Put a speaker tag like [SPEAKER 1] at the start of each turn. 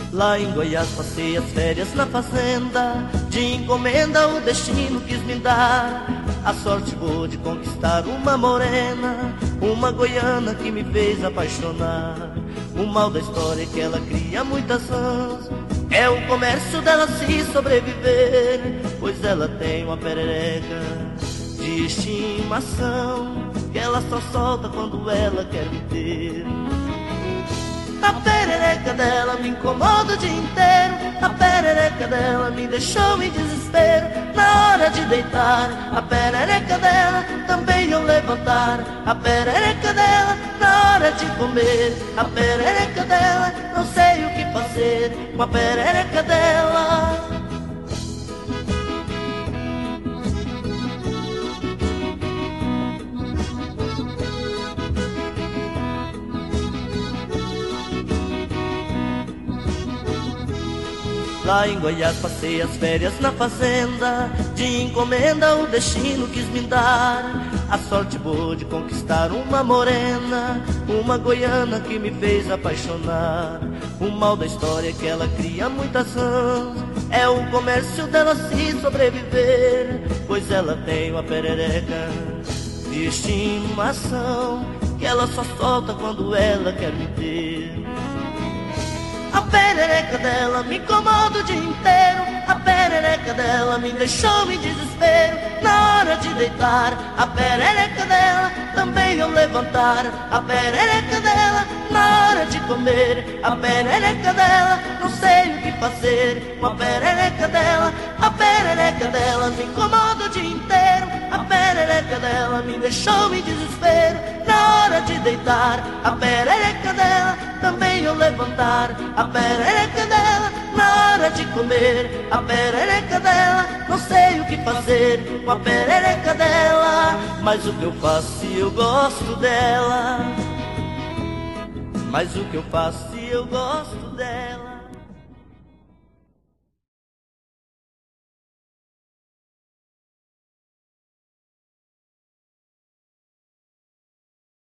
[SPEAKER 1] Lá em Goiás passei as férias na fazenda, de encomenda o destino quis me dar. A sorte boa de conquistar uma morena, uma goiana que me fez apaixonar. O mal da história é que ela cria muitas rãs, é o comércio dela se sobreviver, pois ela tem uma perereca de estimação, que ela só solta quando ela quer me ter. A perereca dela me incomoda o dia inteiro, a perereca dela me deixou em desespero. Na hora de deitar, a perereca dela também eu levantar. A perereca dela na hora de comer, a perereca dela não sei o que fazer com a perereca dela. Lá em Goiás passei as férias na fazenda, de encomenda o destino quis me dar. A sorte boa de conquistar uma morena, uma goiana que me fez apaixonar. O mal da história é que ela cria muitas rãs, é o comércio dela se sobreviver, pois ela tem uma perereca de estimação, que ela só solta quando ela quer me ter. A perereca dela me incomoda o dia inteiro, a perereca dela me deixou em desespero. Na hora de deitar, a perereca dela também eu levantar. A perereca dela na hora de comer, a perereca dela não sei o que fazer com a perereca dela. A perereca dela me incomoda o dia inteiro, a perereca dela me deixou em desespero. Na hora de deitar, a perereca dela também eu levantar. A perereca dela na hora de comer, a perereca dela não sei o que fazer com a perereca dela. Mas o que eu faço se eu gosto dela? Mas o que eu faço se eu gosto dela?